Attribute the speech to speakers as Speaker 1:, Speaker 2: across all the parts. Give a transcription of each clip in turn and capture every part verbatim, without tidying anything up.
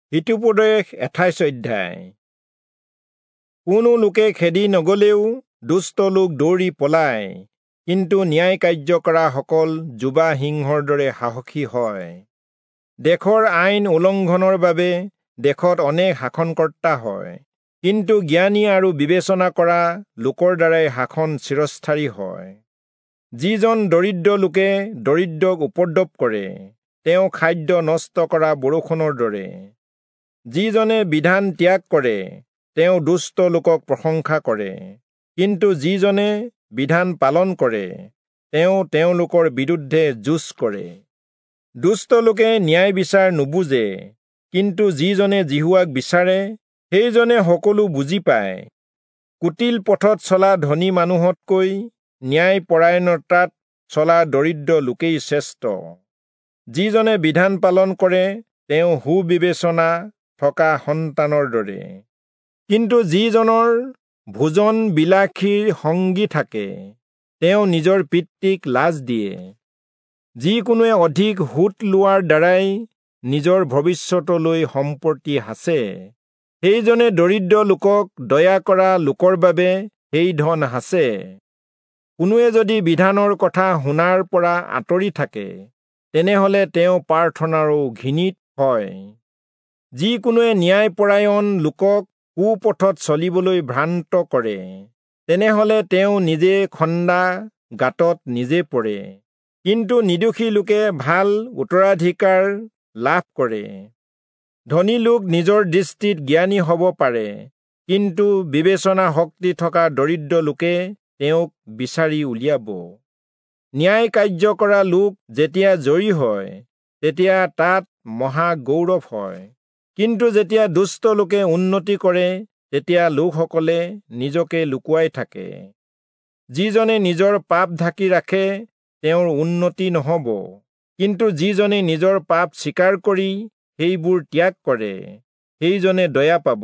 Speaker 1: হিতোপদেশ আঠাইছ অধ্যায়। কোনো লোকে খেদি নগলেও দুষ্ট লোক দৌৰি পলায়, কিন্তু ন্যায় কাৰ্য কৰা সকল যুৱা সিংহৰ দৰে সাহসী হয়। দেশৰ আইন উলংঘনৰ বাবে দেশত অনেক শাসনকৰ্তা হয়, কিন্তু জ্ঞানী আৰু বিবেচনা কৰা লোকৰ দ্বাৰাই শাসন চিৰস্থায়ী হয়। যিজন দৰিদ্ৰ লোকে দৰিদ্ৰক উপদ্ৰৱ কৰে, তেওঁ খাদ্য নষ্ট কৰা বৰষুণৰ দৰে। যিজনে বিধান ত্যাগ কৰে, তেওঁ দুষ্ট লোকক প্ৰশংসা কৰে, কিন্তু যিজনে বিধান পালন কৰে, তেওঁ তেওঁলোকৰ বিৰুদ্ধে যুঁজ কৰে। দুষ্ট লোকে ন্যায় বিচাৰ নুবুজে, কিন্তু যিজনে জিহুৱাক বিচাৰে, সেইজনে সকলো বুজি পায়। কুটিল পথত চলা ধনী মানুহতকৈ ন্যায় পৰায়ণতাত চলা দৰিদ্ৰ লোকেই শ্ৰেষ্ঠ। যিজনে বিধান পালন কৰে, তেওঁ সুবিবেচনা থকা সন্তানৰ দৰে। কিন্তু যিজনৰ ভোজন বিলাসীৰ সংগী থাকে, তেওঁ নিজৰ পিতৃক লাজ দিয়ে। যিকোনোৱে অধিক সুত লোৱাৰ দ্বাৰাই নিজৰ ভৱিষ্যতলৈ সম্পত্তি সাঁচে, সেইজনে দৰিদ্ৰ লোকক দয়া কৰা লোকৰ বাবে সেই ধন সাঁচে। কোনোৱে যদি বিধানৰ কথা শুনাৰ পৰা আঁতৰি থাকে, তেনেহলে তেওঁ প্ৰাৰ্থনাৰো ঘৃণিত হয়। যিকোনোৱে ন্যায়পৰায়ণ লোকক কুপথত চলিবলৈ ভ্ৰান্ত কৰে, তেনেহলে তেওঁ নিজে খন্দা গাঁতত নিজে পৰে। কিন্তু নিৰ্দোষী লোকে ভাল উত্তৰাধিকাৰ লাভ কৰে। ধনী লোক নিজৰ দৃষ্টিত জ্ঞানী হ'ব পাৰে, কিন্তু বিবেচনা শক্তি থকা দৰিদ্ৰ লোকে তেওঁক বিচাৰি উলিয়াব। ন্যায় কাৰ্য কৰা লোক যেতিয়া জয়ী হয়, তেতিয়া তাত মহা গৌৰৱ হয়। কিন্তু যেতিয়া দুষ্ট লোকে উন্নতি কৰে, তেতিয়া লোকসকলে নিজকে লুকুৱাই থাকে। যিজনে নিজৰ পাপ ঢাকি ৰাখে, তেওঁৰ উন্নতি নহ'ব, কিন্তু যিজনে নিজৰ পাপ স্বীকাৰ কৰি সেইবোৰ ত্যাগ কৰে, সেইজনে দয়া পাব।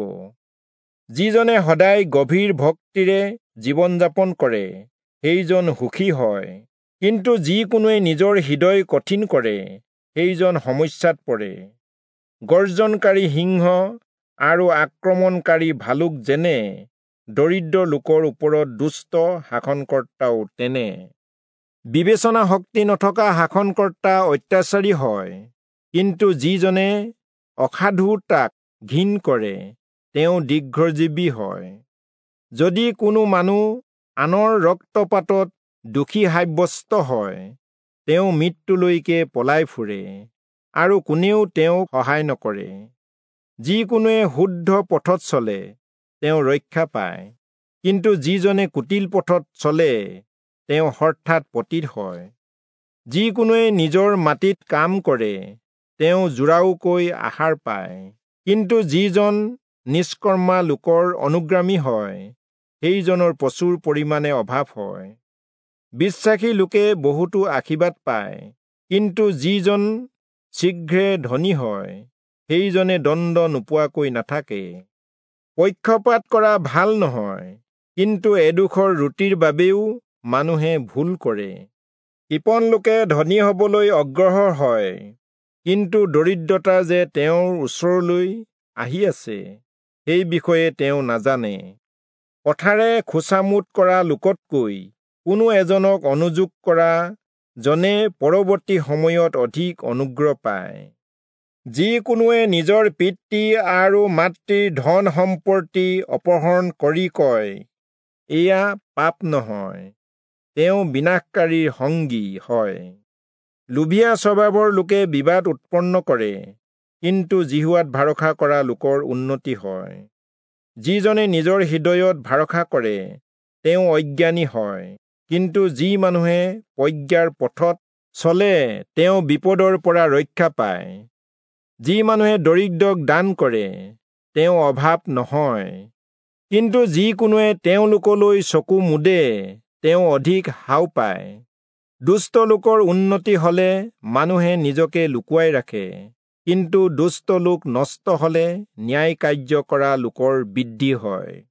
Speaker 1: যিজনে সদায় গভীৰ ভক্তিৰে জীৱন যাপন কৰে, সেইজন সুখী হয়, কিন্তু যিকোনোৱে নিজৰ হৃদয় কঠিন কৰে, সেইজন সমস্যাত পৰে। গৰ্জনকাৰী সিংহ আৰু আক্ৰমণকাৰী ভালুক যেনে, দৰিদ্ৰ লোকৰ ওপৰত দুষ্ট শাসনকৰ্তাও তেনে। বিবেচনা শক্তি নথকা শাসনকৰ্তা অত্যাচাৰী হয়, কিন্তু যিজনে অসাধুতাক ঘিণ কৰে, তেওঁ দীৰ্ঘজীৱী হয়। যদি কোনো মানুহ আনৰ ৰক্তপাতত দোষী সাব্যস্ত হয়, তেওঁ মৃত্যুলৈকে পলাই ফুৰে, আৰু কোনেও তেওঁক সহায় নকৰে। যিকোনোৱে শুদ্ধ পথত চলে, তেওঁ ৰক্ষা পায়, কিন্তু যিজনে কুটিল পথত চলে, তেওঁ হঠাৎ পতিত হয়। যিকোনোৱে নিজৰ মাটিত কাম কৰে, তেওঁ জোৰাওকৈ আহাৰ পায়, কিন্তু যিজন নিষ্কৰ্মা লোকৰ অনুগামী হয়, সেইজনৰ প্ৰচুৰ পৰিমাণে অভাৱ হয়। বিশ্বাসী লোকে বহুতো আশীৰ্বাদ পায়, কিন্তু যিজন শীঘ্ৰে ধনী হয়, সেইজনে দণ্ড নোপোৱাকৈ নাথাকে। পক্ষপাত কৰা ভাল নহয়, কিন্তু এডোখৰ ৰুটিৰ বাবেও মানুহে ভুল কৰে। কৃপণ লোকে ধনী হ'বলৈ অগ্ৰসৰ হয়, কিন্তু দৰিদ্ৰতা যে তেওঁৰ ওচৰলৈ আহি আছে, সেই বিষয়ে তেওঁ নাজানে। কথাৰে খোচামোদ কৰা লোকতকৈ কোনো এজনক অনুযোগ কৰা জনে পৰৱৰ্তী সময়ত অধিক অনুগ্ৰহ পায়। যিকোনোৱে নিজৰ পিতৃ আৰু মাতৃৰ ধন সম্পত্তি অপহৰণ কৰি কয়, এয়া পাপ নহয়, তেওঁ বিনাশকাৰীৰ সংগী হয়। লোভীয়া স্বভাৱৰ লোকে বিবাদ উৎপন্ন কৰে, কিন্তু জিহুৱাত ভৰসা কৰা লোকৰ উন্নতি হয়। যিজনে নিজৰ হৃদয়ত ভৰসা কৰে, তেওঁ অজ্ঞানী হয়, কিন্তু যি মানুহে প্ৰজ্ঞাৰ পথত চলে, তেওঁ বিপদৰ পৰা ৰক্ষা পায়। যি মানুহে দৰিদ্ৰক দান কৰে, তেওঁ অভাৱ নহয়, কিন্তু যিকোনোৱে তেওঁলোকলৈ চকু মুদে, তেওঁ অধিক হাও পায়। দুষ্ট লোকৰ উন্নতি হলে মানুহে নিজকে লুকুৱাই ৰাখে, কিন্তু দুষ্ট লোক নষ্ট হলে ন্যায় কাৰ্য কৰা লোকৰ বৃদ্ধি হয়।